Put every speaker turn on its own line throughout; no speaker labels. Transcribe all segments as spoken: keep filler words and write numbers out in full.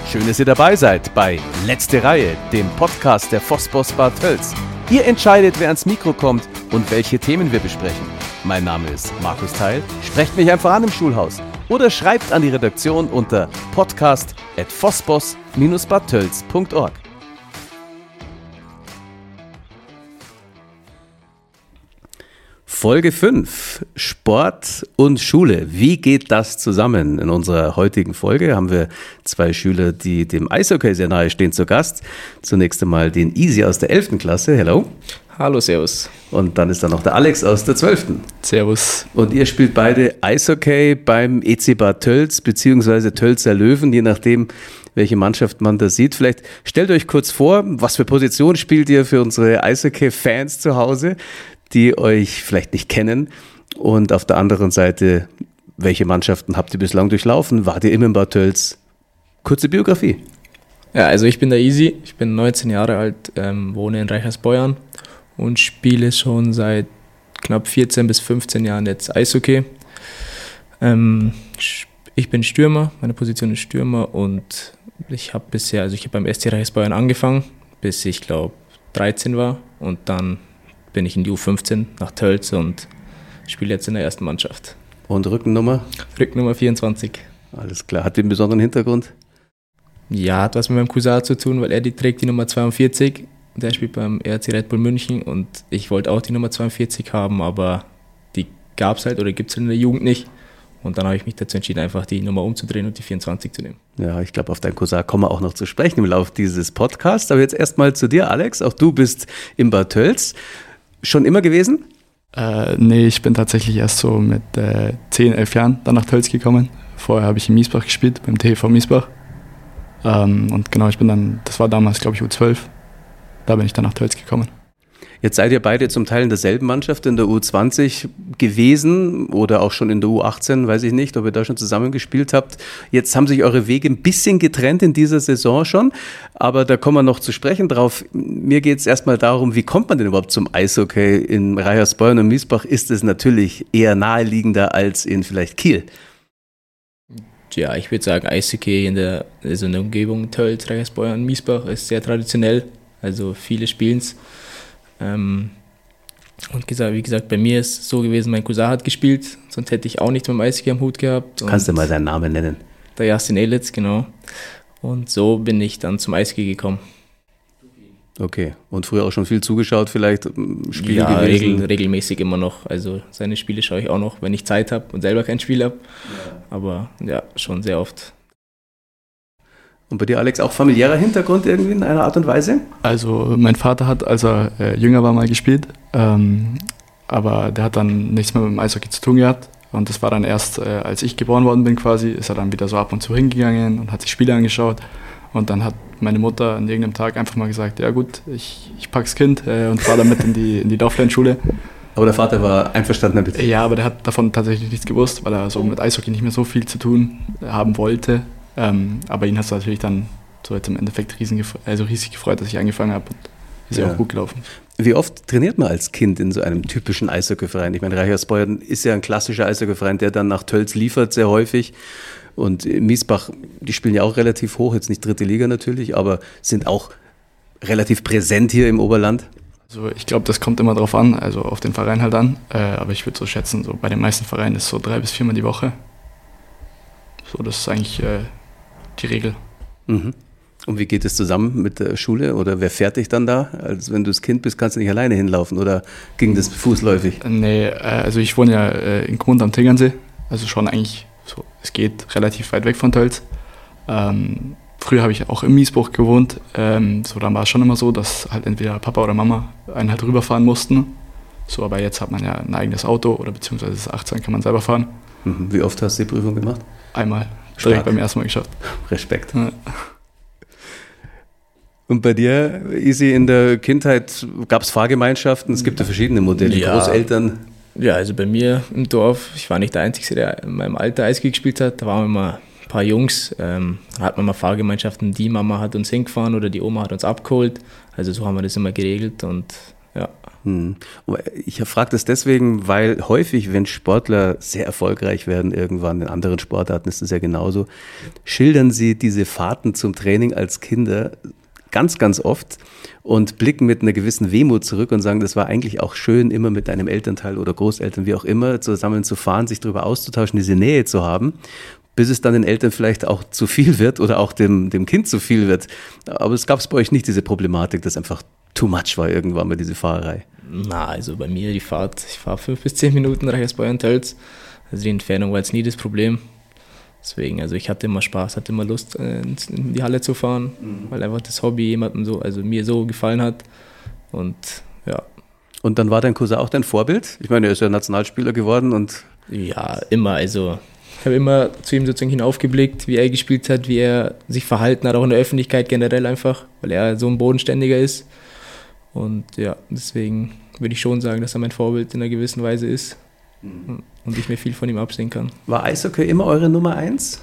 Schön, dass ihr dabei seid bei Letzte Reihe, dem Podcast der Vosbos Bad Tölz. Ihr entscheidet, wer ans Mikro kommt und welche Themen wir besprechen. Mein Name ist Markus Theil. Sprecht mich einfach an im Schulhaus oder schreibt an die Redaktion unter podcast at vosbos dash bad tölz punkt org. Folge fünf, Sport und Schule. Wie geht das zusammen? In unserer heutigen Folge haben wir zwei Schüler, die dem Eishockey sehr nahe stehen, zu Gast. Zunächst einmal den Easy aus der elften Klasse. Hello.
Hallo, servus.
Und dann ist da noch der Alex aus der zwölften
Servus.
Und ihr spielt beide Eishockey beim E C Bad Tölz bzw. Tölzer Löwen, je nachdem, welche Mannschaft man da sieht. Vielleicht stellt euch kurz vor, was für Position spielt ihr für unsere Eishockey-Fans zu Hause, die euch vielleicht nicht kennen, und auf der anderen Seite, welche Mannschaften habt ihr bislang durchlaufen? Wart ihr immer in Bad Tölz? Kurze Biografie.
Ja, also ich bin der Easy, ich bin neunzehn Jahre alt, ähm, wohne in Reichersbeuern und spiele schon seit knapp vierzehn bis fünfzehn Jahren jetzt Eishockey. Ähm, ich bin Stürmer, meine Position ist Stürmer, und ich habe bisher, also ich habe beim S C Reichersbeuern angefangen, bis ich glaube dreizehn war, und dann bin ich in die U fünfzehn nach Tölz und spiele jetzt in der ersten Mannschaft.
Und Rückennummer?
Rückennummer vierundzwanzig.
Alles klar. Hat die einen besonderen Hintergrund?
Ja, hat was mit meinem Cousin zu tun, weil er die trägt die Nummer zweiundvierzig. Der spielt beim R C Red Bull München und ich wollte auch die Nummer zweiundvierzig haben, aber die gab es halt oder gibt es in der Jugend nicht. Und dann habe ich mich dazu entschieden, einfach die Nummer umzudrehen und die vierundzwanzig zu nehmen. Ja,
ich glaube, auf deinen Cousin kommen wir auch noch zu sprechen im Laufe dieses Podcasts. Aber jetzt erstmal zu dir, Alex. Auch du bist in Bad Tölz. Schon immer gewesen?
Äh, nee, ich bin tatsächlich erst so mit äh, zehn, elf Jahren dann nach Tölz gekommen. Vorher habe ich in Miesbach gespielt, beim T V Miesbach. Ähm, und genau, ich bin dann, das war damals, glaube ich, U zwölf. Da bin ich dann nach Tölz gekommen.
Jetzt seid ihr beide zum Teil in derselben Mannschaft, in der U zwanzig gewesen oder auch schon in der U achtzehn, weiß ich nicht, ob ihr da schon zusammen gespielt habt. Jetzt haben sich eure Wege ein bisschen getrennt in dieser Saison schon, aber da kommen wir noch zu sprechen drauf. Mir geht es erstmal darum, wie kommt man denn überhaupt zum Eishockey? In Reichersbeuern und Miesbach ist es natürlich eher naheliegender als in vielleicht Kiel.
Ja, ich würde sagen, Eishockey in der, also in der Umgebung Tölz, Reichersbeuern und Miesbach ist sehr traditionell, also viele spielen es. Ähm, und gesagt, wie gesagt, bei mir ist es so gewesen, mein Cousin hat gespielt, sonst hätte ich auch nicht mit dem Eishockey am Hut gehabt.
Du kannst du mal seinen Namen nennen?
Der Jasin Elitz, genau. Und so bin ich dann zum Eishockey gekommen.
Okay, und früher auch schon viel zugeschaut, vielleicht Spiele
ja,
gewesen?
Regel, regelmäßig immer noch. Also seine Spiele schaue ich auch noch, wenn ich Zeit habe und selber kein Spiel habe. Ja. Aber ja, schon sehr oft.
Und bei dir, Alex, auch familiärer Hintergrund irgendwie in einer Art und Weise?
Also mein Vater hat, als er äh, jünger war, mal gespielt, ähm, aber der hat dann nichts mehr mit dem Eishockey zu tun gehabt. Und das war dann erst, äh, als ich geboren worden bin quasi, ist er dann wieder so ab und zu hingegangen und hat sich Spiele angeschaut. Und dann hat meine Mutter an irgendeinem Tag einfach mal gesagt, ja gut, ich, ich pack's Kind äh, und fahre damit in die, in die Dorflernschule.
Aber der Vater war einverstanden damit?
Ja, aber der hat davon tatsächlich nichts gewusst, weil er so mit Eishockey nicht mehr so viel zu tun haben wollte. Ähm, aber ihn hat es natürlich dann so jetzt im Endeffekt riesen, also riesig gefreut, dass ich angefangen habe, und ist ja auch gut gelaufen.
Wie oft trainiert man als Kind in so einem typischen Eishockeyverein? Ich meine, Reichersbeuern ist ja ein klassischer Eishockeyverein, der dann nach Tölz liefert, sehr häufig. Und Miesbach, die spielen ja auch relativ hoch, jetzt nicht dritte Liga natürlich, aber sind auch relativ präsent hier im Oberland.
Also ich glaube, das kommt immer drauf an, also auf den Verein halt an. Äh, aber ich würde so schätzen, so bei den meisten Vereinen ist es so drei bis viermal die Woche. So, das ist eigentlich äh, die Regel.
Mhm. Und wie geht es zusammen mit der Schule? Oder wer fährt dich dann da? Also wenn du das Kind bist, kannst du nicht alleine hinlaufen, oder ging das fußläufig?
Nee, äh, also ich wohne ja äh, in Gmund am Tegernsee, also schon eigentlich so, es geht relativ weit weg von Tölz. Ähm, früher habe ich auch in Miesbach gewohnt, ähm, so dann war es schon immer so, dass halt entweder Papa oder Mama einen halt rüberfahren mussten. So, aber jetzt hat man ja ein eigenes Auto, oder beziehungsweise ist achtzehn, kann man selber fahren.
Mhm. Wie oft hast du die Prüfung gemacht?
Einmal, direkt beim ersten Mal geschafft.
Respekt. Ja. Und bei dir, Easy, in der Kindheit gab es Fahrgemeinschaften? Es gibt ja verschiedene Modelle,
ja.
Großeltern.
Ja, also bei mir im Dorf, ich war nicht der Einzige, der in meinem Alter Eishockey gespielt hat. Da waren immer ein paar Jungs, ähm, da hat man mal Fahrgemeinschaften, die Mama hat uns hingefahren oder die Oma hat uns abgeholt. Also so haben wir das immer geregelt, und Ja.
Hm. Ich frage das deswegen, weil häufig, wenn Sportler sehr erfolgreich werden irgendwann, in anderen Sportarten ist es ja genauso, schildern sie diese Fahrten zum Training als Kinder ganz, ganz oft und blicken mit einer gewissen Wehmut zurück und sagen, das war eigentlich auch schön, immer mit einem Elternteil oder Großeltern, wie auch immer, zusammen zu fahren, sich darüber auszutauschen, diese Nähe zu haben, bis es dann den Eltern vielleicht auch zu viel wird oder auch dem, dem Kind zu viel wird. Aber es gab es bei euch nicht, diese Problematik, dass einfach too much war irgendwann mal diese Fahrerei.
Na, also bei mir die Fahrt, ich fahre fünf bis zehn Minuten Reichersbeuern-Tölz. Also die Entfernung war jetzt nie das Problem. Deswegen, also ich hatte immer Spaß, hatte immer Lust, in die Halle zu fahren, mhm. weil einfach das Hobby jemandem so, also mir so gefallen hat. Und ja.
Und dann war dein Cousin auch dein Vorbild? Ich meine, er ist ja Nationalspieler geworden und.
Ja, immer. Also ich habe immer zu ihm sozusagen hinaufgeblickt, wie er gespielt hat, wie er sich verhalten hat, auch in der Öffentlichkeit generell einfach, weil er so ein Bodenständiger ist. Und ja, deswegen würde ich schon sagen, dass er mein Vorbild in einer gewissen Weise ist. Und ich mir viel von ihm absehen kann.
War Eishockey immer eure Nummer eins?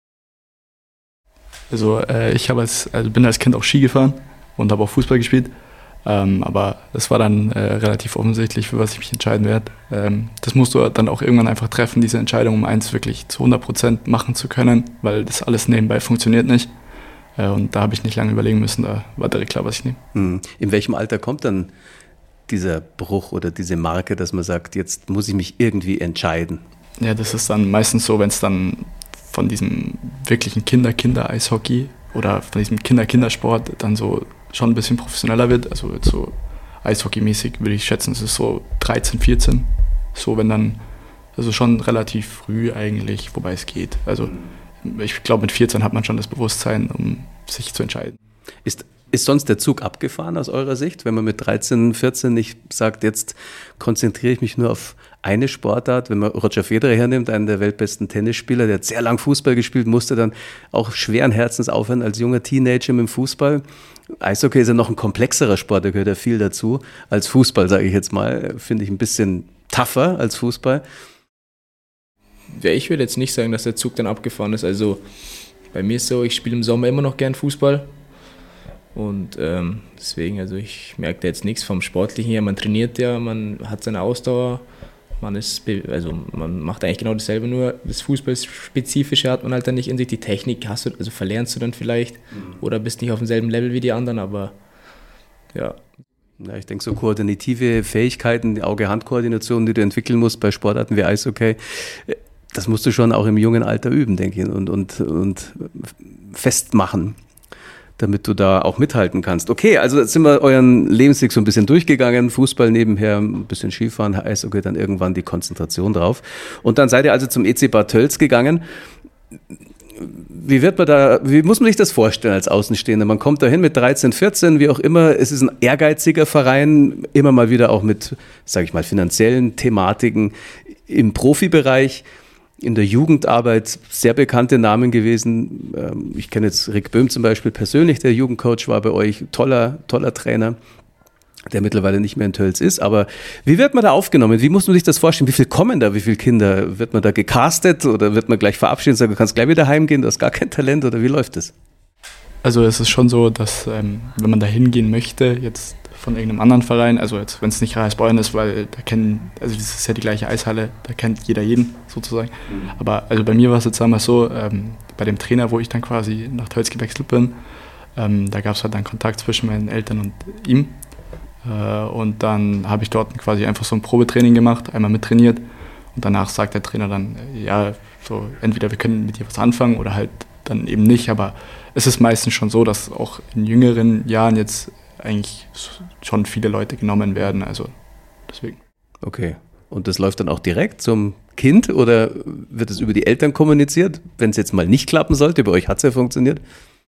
Also äh, ich als, also bin als Kind auch Ski gefahren und habe auch Fußball gespielt. Ähm, aber das war dann äh, relativ offensichtlich, für was ich mich entscheiden werde. Ähm, das musst du dann auch irgendwann einfach treffen, diese Entscheidung, um eins wirklich zu hundert Prozent machen zu können, weil das alles nebenbei funktioniert nicht. Äh, und da habe ich nicht lange überlegen müssen, da war direkt klar, was ich nehme.
Hm. In welchem Alter kommt dann dieser Bruch oder diese Marke, dass man sagt, jetzt muss ich mich irgendwie entscheiden?
Ja, das ist dann meistens so, wenn es dann von diesem wirklichen Kinder-Kinder-Eishockey oder von diesem Kinder-Kindersport dann so schon ein bisschen professioneller wird. Also jetzt so Eishockey-mäßig würde ich schätzen, es ist so dreizehn, vierzehn. So, wenn dann, also schon relativ früh eigentlich, wobei es geht. Also ich glaube, mit vierzehn hat man schon das Bewusstsein, um sich zu entscheiden.
Ist Ist sonst der Zug abgefahren aus eurer Sicht, wenn man mit dreizehn, vierzehn nicht sagt, jetzt konzentriere ich mich nur auf eine Sportart? Wenn man Roger Federer hernimmt, einen der weltbesten Tennisspieler, der hat sehr lang Fußball gespielt, musste dann auch schweren Herzens aufhören als junger Teenager mit dem Fußball. Eishockey ist ja noch ein komplexerer Sport, da gehört ja viel dazu als Fußball, sage ich jetzt mal. Finde ich ein bisschen tougher als Fußball.
Ja, ich würde jetzt nicht sagen, dass der Zug dann abgefahren ist. Also bei mir ist es so, ich spiele im Sommer immer noch gern Fußball. Und ähm, deswegen, also ich merke da jetzt nichts vom Sportlichen her. Man trainiert ja, man hat seine Ausdauer, man ist, also man macht eigentlich genau dasselbe, nur das Fußballspezifische hat man halt dann nicht in sich. Die Technik hast du, also verlernst du dann vielleicht mhm. oder bist nicht auf demselben Level wie die anderen, aber ja.
Ja, ich denke, so koordinative Fähigkeiten, die Auge-Hand-Koordination, die du entwickeln musst bei Sportarten wie Eishockey, das musst du schon auch im jungen Alter üben, denke ich, und, und, und festmachen, damit du da auch mithalten kannst. Okay, also jetzt sind wir euren Lebensweg so ein bisschen durchgegangen, Fußball nebenher, ein bisschen Skifahren, Eishockey, dann irgendwann die Konzentration drauf. Und dann seid ihr also zum E C Bad Tölz gegangen. Wie wird man da, wie muss man sich das vorstellen als Außenstehender? Man kommt da hin mit dreizehn, vierzehn, wie auch immer. Es ist ein ehrgeiziger Verein, immer mal wieder auch mit, sage ich mal, finanziellen Thematiken im Profibereich. In der Jugendarbeit sehr bekannte Namen gewesen. Ich kenne jetzt Rick Böhm zum Beispiel persönlich, der Jugendcoach war bei euch, toller, toller Trainer, der mittlerweile nicht mehr in Tölz ist. Aber wie wird man da aufgenommen? Wie muss man sich das vorstellen? Wie viele kommen da? Wie viele Kinder? Wird man da gecastet oder wird man gleich verabschiedet und sagen, du kannst gleich wieder heimgehen, du hast gar kein Talent oder wie läuft das?
Also es ist schon so, dass ähm, wenn man da hingehen möchte, jetzt von irgendeinem anderen Verein, also jetzt, wenn es nicht Reichersbeuern ist, weil da kennen, also das ist ja die gleiche Eishalle, da kennt jeder jeden sozusagen. Mhm. Aber also bei mir war es jetzt einmal so, ähm, bei dem Trainer, wo ich dann quasi nach Tölz gewechselt bin, ähm, da gab es halt dann Kontakt zwischen meinen Eltern und ihm. Äh, und dann habe ich dort quasi einfach so ein Probetraining gemacht, einmal mittrainiert und danach sagt der Trainer dann, äh, ja, so entweder wir können mit dir was anfangen oder halt dann eben nicht, aber es ist meistens schon so, dass auch in jüngeren Jahren jetzt eigentlich schon viele Leute genommen werden, also deswegen.
Okay, und das läuft dann auch direkt zum Kind oder wird es über die Eltern kommuniziert, wenn es jetzt mal nicht klappen sollte? Bei euch hat es ja funktioniert.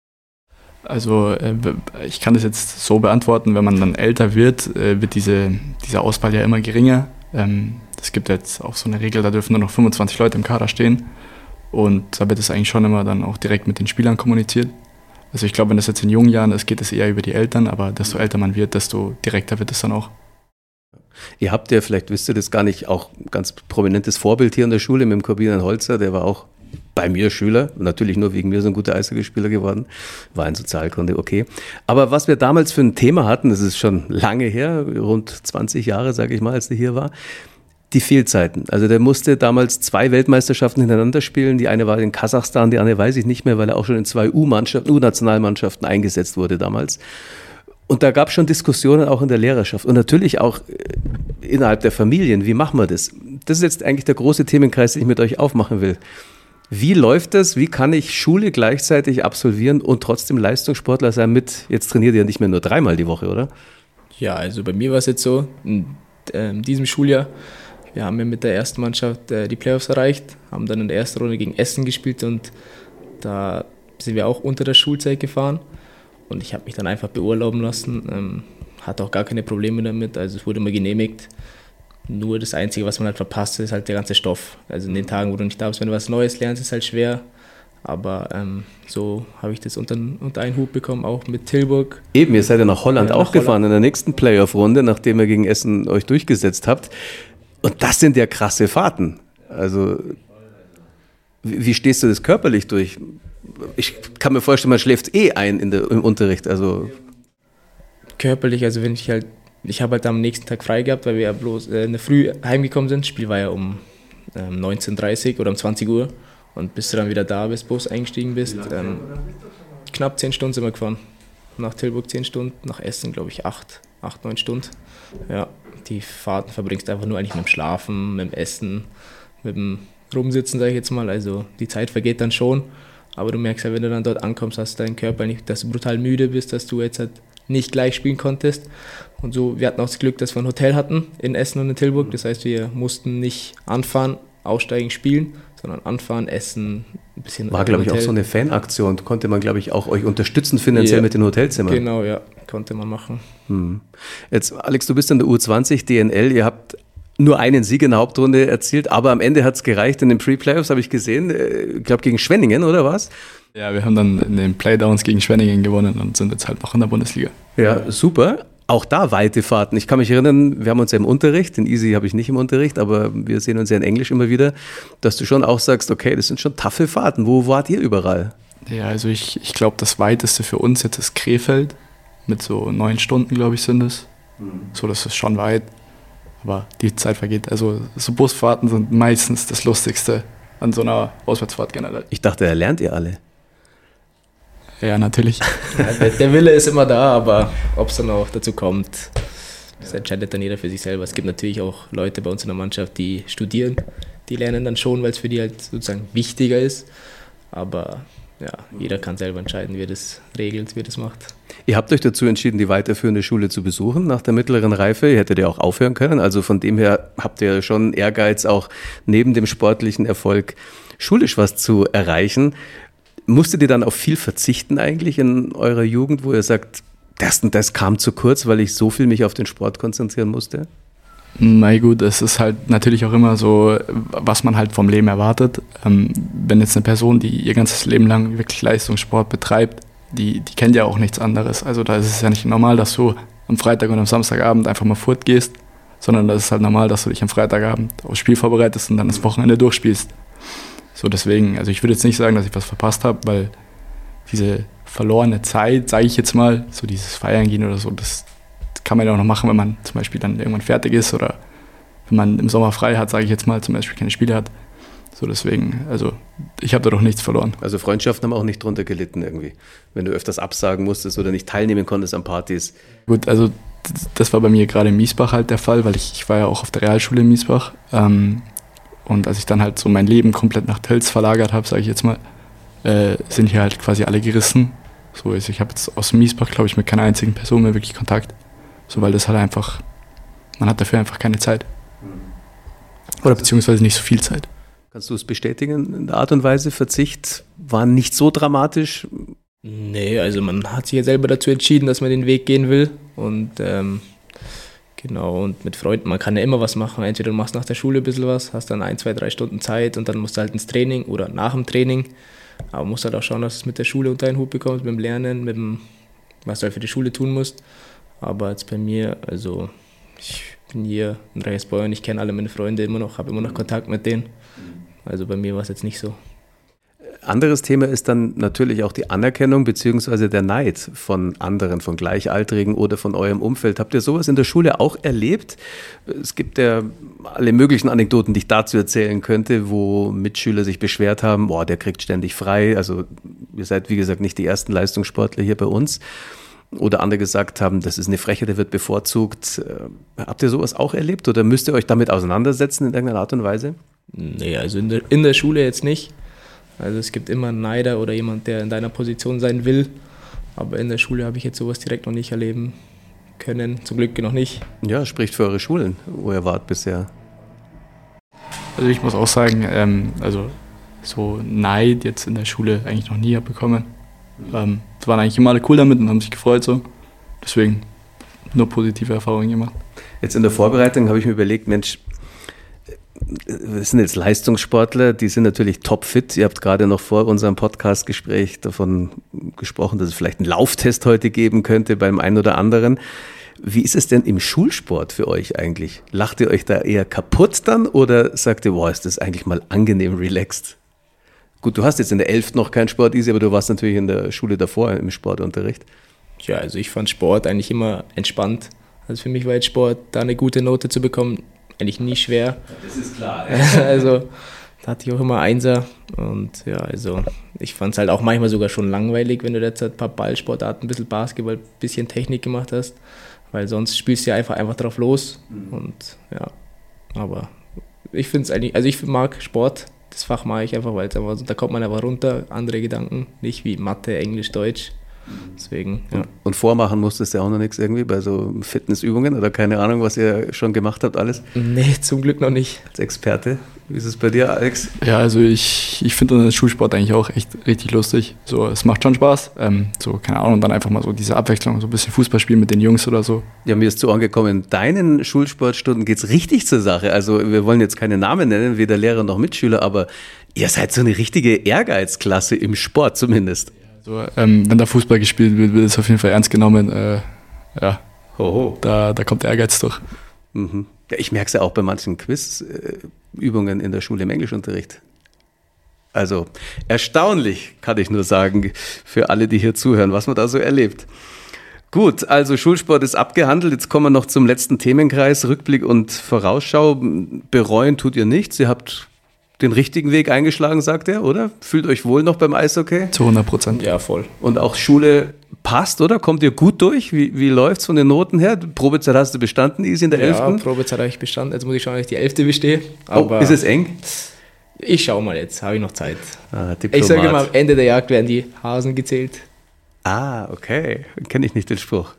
Also ich kann das jetzt so beantworten, wenn man dann älter wird, wird diese, diese Auswahl ja immer geringer. Es gibt jetzt auch so eine Regel, da dürfen nur noch fünfundzwanzig Leute im Kader stehen und da wird es eigentlich schon immer dann auch direkt mit den Spielern kommuniziert. Also ich glaube, wenn das jetzt in jungen Jahren ist, geht es eher über die Eltern, aber desto älter man wird, desto direkter wird es dann auch.
Ihr habt ja, vielleicht wisst ihr das gar nicht, auch ein ganz prominentes Vorbild hier in der Schule mit dem Corbinian Holzer, der war auch bei mir Schüler, natürlich nur wegen mir so ein guter Eishockeyspieler geworden, war in Sozialkunde, okay. Aber was wir damals für ein Thema hatten, das ist schon lange her, rund zwanzig Jahre, sage ich mal, als der hier war, die Fehlzeiten. Also der musste damals zwei Weltmeisterschaften hintereinander spielen. Die eine war in Kasachstan, die andere weiß ich nicht mehr, weil er auch schon in zwei U-Mannschaften, U-Nationalmannschaften eingesetzt wurde damals. Und da gab es schon Diskussionen auch in der Lehrerschaft und natürlich auch innerhalb der Familien. Wie machen wir das? Das ist jetzt eigentlich der große Themenkreis, den ich mit euch aufmachen will. Wie läuft das? Wie kann ich Schule gleichzeitig absolvieren und trotzdem Leistungssportler sein mit, jetzt trainiert ihr ja nicht mehr nur dreimal die Woche, oder?
Ja, also bei mir war es jetzt so, in äh, diesem Schuljahr, wir haben ja mit der ersten Mannschaft äh, die Playoffs erreicht, haben dann in der ersten Runde gegen Essen gespielt und da sind wir auch unter der Schulzeit gefahren und ich habe mich dann einfach beurlauben lassen, ähm, hatte auch gar keine Probleme damit, also es wurde mir genehmigt. Nur das Einzige, was man halt verpasst, ist halt der ganze Stoff. Also in den Tagen, wo du nicht da bist, wenn du was Neues lernst, ist halt schwer. Aber ähm, so habe ich das unter, unter einen Hut bekommen, auch mit Tilburg.
Eben, ihr seid ja nach Holland
ja,
auch
nach
gefahren
Holland.
In der nächsten Playoff-Runde, nachdem ihr gegen Essen euch durchgesetzt habt. Und das sind ja krasse Fahrten. Also wie, wie stehst du das körperlich durch? Ich kann mir vorstellen, man schläft eh ein in der, im Unterricht. Also
Körperlich, also wenn ich halt, ich habe halt am nächsten Tag frei gehabt, weil wir ja bloß äh, in der Früh heimgekommen sind. Das Spiel war ja um ähm, neunzehn Uhr dreißig oder um zwanzig Uhr. Und bis du dann wieder da bist, Bus eingestiegen bist, ähm, knapp zehn Stunden sind wir gefahren. Nach Tilburg zehn Stunden, nach Essen glaube ich acht, acht, neun Stunden. Ja, die Fahrten verbringst du einfach nur eigentlich mit dem Schlafen, mit dem Essen, mit dem Rumsitzen, sage ich jetzt mal. Also die Zeit vergeht dann schon, aber du merkst ja, wenn du dann dort ankommst, dass dein Körper nicht, dass du brutal müde bist, dass du jetzt halt nicht gleich spielen konntest. Und so, wir hatten auch das Glück, dass wir ein Hotel hatten in Essen und in Tilburg. Das heißt, wir mussten nicht anfahren, aussteigen, spielen, sondern anfahren, essen, ein bisschen.
War, glaube ich, auch so eine Fanaktion. Konnte man, glaube ich, auch euch unterstützen finanziell
ja,
mit den Hotelzimmern.
Genau, ja, konnte man machen.
Hm. Jetzt, Alex, du bist in der U zwanzig D N L. Ihr habt nur einen Sieg in der Hauptrunde erzielt, aber am Ende hat es gereicht. In den Pre-Playoffs habe ich gesehen, ich glaube gegen Schwenningen, oder was?
Ja, wir haben dann in den Playdowns gegen Schwenningen gewonnen und sind jetzt halt noch in der Bundesliga.
Ja, super. Auch da weite Fahrten. Ich kann mich erinnern, wir haben uns ja im Unterricht, den Easy habe ich nicht im Unterricht, aber wir sehen uns ja in Englisch immer wieder, dass du schon auch sagst, okay, das sind schon taffe Fahrten. Wo wart ihr überall?
Ja, also ich, ich glaube, das weiteste für uns jetzt ist Krefeld. Mit so neun Stunden, glaube ich, sind es. Mhm. So, das ist schon weit. Aber die Zeit vergeht. Also so Busfahrten sind meistens das Lustigste an so einer Auswärtsfahrt generell.
Ich dachte, er lernt ihr alle.
Ja, natürlich.
Ja, der, der Wille ist immer da, aber ob es dann auch dazu kommt, das entscheidet dann jeder für sich selber. Es gibt natürlich auch Leute bei uns in der Mannschaft, die studieren, die lernen dann schon, weil es für die halt sozusagen wichtiger ist. Aber ja, jeder kann selber entscheiden, wie er das regelt, wie er das macht.
Ihr habt euch dazu entschieden, die weiterführende Schule zu besuchen nach der mittleren Reife. Ihr hättet ja auch aufhören können. Also von dem her habt ihr schon Ehrgeiz, auch neben dem sportlichen Erfolg schulisch was zu erreichen. Musstet ihr dann auf viel verzichten eigentlich in eurer Jugend, wo ihr sagt, das und das kam zu kurz, weil ich so viel mich auf den Sport konzentrieren musste?
Na gut, es ist halt natürlich auch immer so, was man halt vom Leben erwartet. Ähm, wenn jetzt eine Person, die ihr ganzes Leben lang wirklich Leistungssport betreibt, die, die kennt ja auch nichts anderes. Also da ist es ja nicht normal, dass du am Freitag und am Samstagabend einfach mal fortgehst, sondern das ist halt normal, dass du dich am Freitagabend aufs Spiel vorbereitest und dann das Wochenende durchspielst. So deswegen, also ich würde jetzt nicht sagen, dass ich was verpasst habe, weil diese verlorene Zeit, sage ich jetzt mal, so dieses Feiern gehen oder so, das kann man ja auch noch machen, wenn man zum Beispiel dann irgendwann fertig ist oder wenn man im Sommer frei hat, sage ich jetzt mal, zum Beispiel keine Spiele hat. So deswegen, also ich habe da doch nichts verloren.
Also Freundschaften haben auch nicht drunter gelitten irgendwie, wenn du öfters absagen musstest oder nicht teilnehmen konntest an Partys.
Gut, also das war bei mir gerade in Miesbach halt der Fall, weil ich, ich war ja auch auf der Realschule in Miesbach. Ähm, und als ich dann halt so mein Leben komplett nach Tölz verlagert habe, sage ich jetzt mal, äh, sind hier halt quasi alle gerissen. So ist, ich habe jetzt aus Miesbach, glaube ich, mit keiner einzigen Person mehr wirklich Kontakt. So, weil das halt einfach, man hat dafür einfach keine Zeit. Oder beziehungsweise nicht so viel Zeit.
Kannst du es bestätigen in der Art und Weise? Verzicht war nicht so dramatisch?
Nee, also man hat sich ja selber dazu entschieden, dass man den Weg gehen will. Und ähm, genau, und mit Freunden, man kann ja immer was machen. Entweder du machst nach der Schule ein bisschen was, hast dann ein, zwei, drei Stunden Zeit und dann musst du halt ins Training oder nach dem Training. Aber musst halt auch schauen, dass du es mit der Schule unter einen Hut bekommst, mit dem Lernen, mit dem, was du halt für die Schule tun musst. Aber jetzt bei mir, also ich bin hier in Reichersbeuern, ich kenne alle meine Freunde immer noch, habe immer noch Kontakt mit denen. Also bei mir war es jetzt nicht so.
anderes Thema ist dann natürlich auch die Anerkennung beziehungsweise der Neid von anderen, von Gleichaltrigen oder von eurem Umfeld. Habt ihr sowas in der Schule auch erlebt? Es gibt ja alle möglichen Anekdoten, die ich dazu erzählen könnte, wo Mitschüler sich beschwert haben, boah, der kriegt ständig frei. Also ihr seid, wie gesagt, nicht die ersten Leistungssportler hier bei uns. Oder andere gesagt haben, das ist eine Freche, der wird bevorzugt. Habt ihr sowas auch erlebt oder müsst ihr euch damit auseinandersetzen in irgendeiner Art und Weise?
Nee, also in der, in der Schule jetzt nicht. Also es gibt immer einen Neider oder jemand, der in deiner Position sein will. Aber in der Schule habe ich jetzt sowas direkt noch nicht erleben können. Zum Glück noch nicht.
Ja, spricht für eure Schulen, wo ihr wart bisher.
Also ich muss auch sagen, ähm, also so Neid jetzt in der Schule eigentlich noch nie bekommen. Ähm, es waren eigentlich immer alle cool damit und haben sich gefreut so. Deswegen nur positive Erfahrungen gemacht.
Jetzt in der Vorbereitung habe ich mir überlegt, Mensch, das sind jetzt Leistungssportler, die sind natürlich topfit. Ihr habt gerade noch vor unserem Podcastgespräch davon gesprochen, dass es vielleicht einen Lauftest heute geben könnte beim einen oder anderen. Wie ist es denn im Schulsport für euch eigentlich? Lacht ihr euch da eher kaputt dann oder sagt ihr, boah, ist das eigentlich mal angenehm relaxed? Gut, du hast jetzt in der elften noch keinen Sport, Easy, aber du warst natürlich in der Schule davor im Sportunterricht.
Ja, also ich fand Sport eigentlich immer entspannt. Also für mich war jetzt Sport, da eine gute Note zu bekommen, eigentlich nie schwer.
Das ist klar.
Also da hatte ich auch immer Einser und ja, also ich fand es halt auch manchmal sogar schon langweilig, wenn du jetzt ein paar Ballsportarten, ein bisschen Basketball, ein bisschen Technik gemacht hast, weil sonst spielst du ja einfach, einfach drauf los mhm. und ja, aber ich finde es eigentlich, also ich mag Sport, das Fach mag ich einfach, weil es einfach, da kommt man einfach runter, andere Gedanken, nicht wie Mathe, Englisch, Deutsch. Deswegen, ja.
Und vormachen musstest du ja auch noch nichts irgendwie bei so Fitnessübungen oder keine Ahnung, was ihr schon gemacht habt alles?
Nee, zum Glück noch nicht.
Als Experte, wie ist es bei dir, Alex?
Ja, also ich, ich finde den Schulsport eigentlich auch echt richtig lustig. So, es macht schon Spaß. Ähm, so, keine Ahnung, und dann einfach mal so diese Abwechslung, so ein bisschen Fußball spielen mit den Jungs oder so.
Ja, mir ist zu angekommen, in deinen Schulsportstunden geht es richtig zur Sache. Also wir wollen jetzt keine Namen nennen, weder Lehrer noch Mitschüler, aber ihr seid so eine richtige Ehrgeizklasse im Sport zumindest.
So, ähm, wenn da Fußball gespielt wird, wird es auf jeden Fall ernst genommen. Äh, ja,
Hoho.
Da, da kommt der Ehrgeiz durch.
Mhm. Ja, ich merke es ja auch bei manchen Quizübungen in der Schule im Englischunterricht. Also erstaunlich, kann ich nur sagen, für alle, die hier zuhören, was man da so erlebt. Gut, also Schulsport ist abgehandelt. Jetzt kommen wir noch zum letzten Themenkreis, Rückblick und Vorausschau. Bereuen tut ihr nichts. Ihr habt den richtigen Weg eingeschlagen, sagt er, oder? Fühlt euch wohl noch beim Eishockey?
Zu hundert Prozent.
Ja, voll.
Und auch Schule passt, oder? Kommt ihr gut durch? Wie, wie läuft es von den Noten her? Probezeit hast du bestanden, Easy, in der elften?
Ja, Probezeit habe ich bestanden. Jetzt muss ich schauen, dass ich die elfte bestehe.
Aber oh, ist es eng?
Ich schau mal jetzt, habe ich noch Zeit.
Ah,
ich sage immer, am Ende der Jagd werden die Hasen gezählt.
Ah, okay. Kenne ich nicht den Spruch.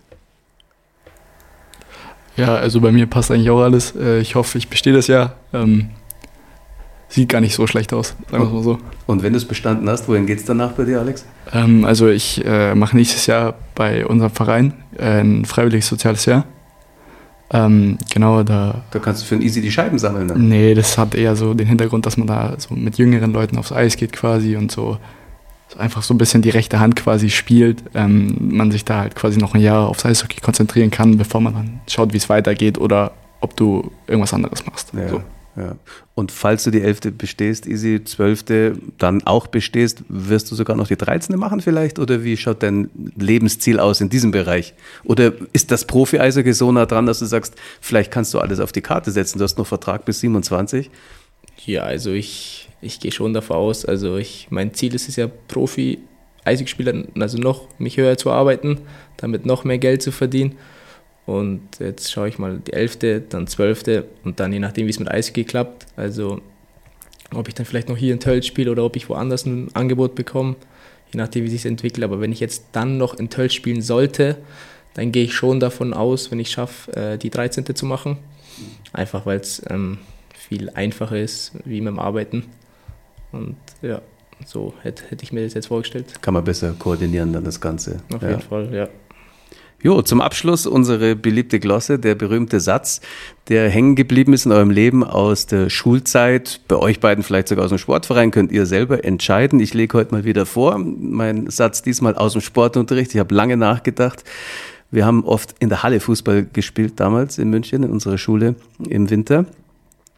Ja, also bei mir passt eigentlich auch alles. Ich hoffe, ich bestehe das Jahr. Sieht gar nicht so schlecht aus, sagen wir es mal so.
Und wenn du es bestanden hast, wohin geht es danach bei dir, Alex?
Ähm, also ich äh, mache nächstes Jahr bei unserem Verein äh, ein freiwilliges soziales Jahr. Ähm, genau, da...
Da kannst du für ein Easy die Scheiben sammeln, ne?
Nee, das hat eher so den Hintergrund, dass man da so mit jüngeren Leuten aufs Eis geht quasi und so, so einfach so ein bisschen die rechte Hand quasi spielt. Ähm, man sich da halt quasi noch ein Jahr aufs Eishockey konzentrieren kann, bevor man dann schaut, wie es weitergeht oder ob du irgendwas anderes machst.
Ja.
So.
Ja. Und falls du die elfte bestehst, Easy, zwölfte dann auch bestehst, wirst du sogar noch die dreizehnte machen vielleicht? Oder wie schaut dein Lebensziel aus in diesem Bereich? Oder ist das Profi-Eishockey so nah dran, dass du sagst, vielleicht kannst du alles auf die Karte setzen, du hast noch Vertrag bis siebenundzwanzig?
Ja, also ich, ich gehe schon davon aus, also ich, mein Ziel ist es ja, Profi-Eishockeyspieler, also noch mich höher zu arbeiten, damit noch mehr Geld zu verdienen. Und jetzt schaue ich mal die elfte, dann zwölfte und dann je nachdem, wie es mit Eishockey klappt, also ob ich dann vielleicht noch hier in Tölz spiele oder ob ich woanders ein Angebot bekomme, je nachdem, wie es sich entwickelt. Aber wenn ich jetzt dann noch in Tölz spielen sollte, dann gehe ich schon davon aus, wenn ich es schaffe, die dreizehnte zu machen. Einfach, weil es ähm, viel einfacher ist, wie mit dem Arbeiten. Und ja, so hätte, hätte ich mir das jetzt vorgestellt.
Kann man besser koordinieren dann das Ganze.
Auf
ja.
jeden Fall, ja.
Jo, zum Abschluss unsere beliebte Glosse, der berühmte Satz, der hängen geblieben ist in eurem Leben aus der Schulzeit, bei euch beiden vielleicht sogar aus dem Sportverein, könnt ihr selber entscheiden. Ich lege heute mal wieder vor, mein Satz diesmal aus dem Sportunterricht, ich habe lange nachgedacht. Wir haben oft in der Halle Fußball gespielt damals in München, in unserer Schule im Winter.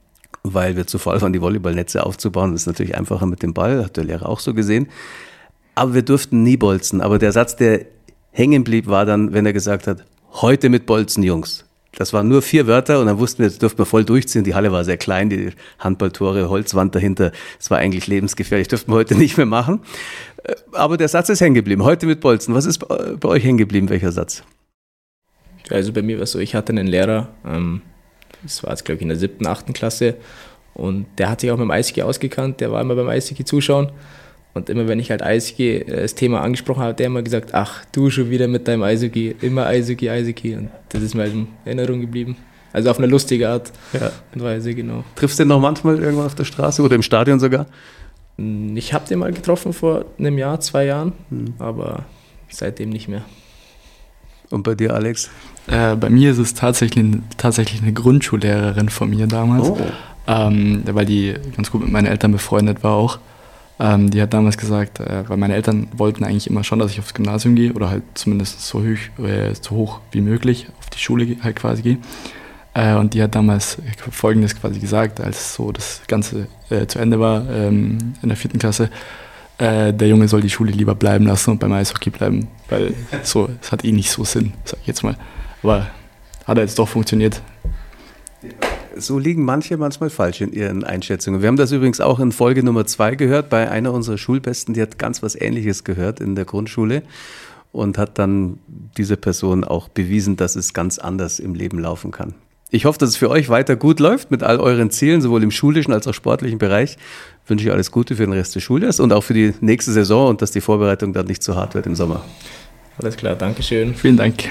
weil wir zu faul waren, die Volleyballnetze aufzubauen. Das ist natürlich einfacher mit dem Ball, hat der Lehrer auch so gesehen. Aber wir durften nie bolzen. Aber der Satz, der hängen blieb, war dann, wenn er gesagt hat, heute mit Bolzen, Jungs. Das waren nur vier Wörter und dann wussten wir, jetzt durften wir voll durchziehen. Die Halle war sehr klein, die Handballtore, Holzwand dahinter. Es war eigentlich lebensgefährlich, dürften wir heute nicht mehr machen. Aber der Satz ist hängen geblieben, heute mit Bolzen. Was ist bei euch hängen geblieben, welcher Satz?
Also bei mir war es so, ich hatte einen Lehrer, ähm, das war jetzt glaube ich in der siebten, achten Klasse und der hat sich auch mit dem Eishockey ausgekannt, der war immer beim Eishockey zuschauen und immer wenn ich halt Eishockey äh, das Thema angesprochen habe, hat der immer gesagt, ach du schon wieder mit deinem Eishockey, immer Eishockey, Eishockey und das ist mir halt in Erinnerung geblieben. Also auf eine lustige Art
ja.
und Weise, genau.
Triffst du den noch manchmal irgendwann auf der Straße oder im Stadion sogar?
Ich habe den mal getroffen vor einem Jahr, zwei Jahren,
hm.
aber seitdem nicht mehr.
Und bei dir, Alex?
Äh, bei mir ist es tatsächlich, tatsächlich eine Grundschullehrerin von mir damals,
oh.
ähm, weil die ganz gut mit meinen Eltern befreundet war auch. Ähm, die hat damals gesagt, äh, weil meine Eltern wollten eigentlich immer schon, dass ich aufs Gymnasium gehe oder halt zumindest so hoch, äh, so hoch wie möglich auf die Schule halt quasi gehe. Äh, und die hat damals Folgendes quasi gesagt, als so das Ganze äh, zu Ende war ähm, in der vierten Klasse. Äh, der Junge soll die Schule lieber bleiben lassen und beim Eishockey bleiben, weil so, es hat eh nicht so Sinn, sag ich jetzt mal. Aber hat er jetzt doch funktioniert.
So liegen manche manchmal falsch in ihren Einschätzungen. Wir haben das übrigens auch in Folge Nummer zwei gehört, bei einer unserer Schulbesten, die hat ganz was Ähnliches gehört in der Grundschule und hat dann diese Person auch bewiesen, dass es ganz anders im Leben laufen kann. Ich hoffe, dass es für euch weiter gut läuft mit all euren Zielen, sowohl im schulischen als auch sportlichen Bereich. Ich wünsche euch alles Gute für den Rest des Schuljahres und auch für die nächste Saison und dass die Vorbereitung dann nicht zu hart wird im Sommer.
Alles klar, Dankeschön.
Vielen Dank.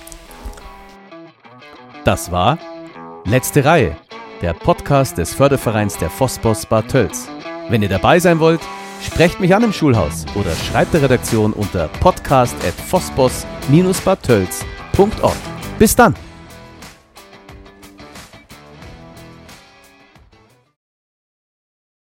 Das war Letzte Reihe, der Podcast des Fördervereins der Vossboss Bad Tölz. Wenn ihr dabei sein wollt, sprecht mich an im Schulhaus oder schreibt der Redaktion unter podcast at vossboss dash bad tölz punkt org. Bis dann!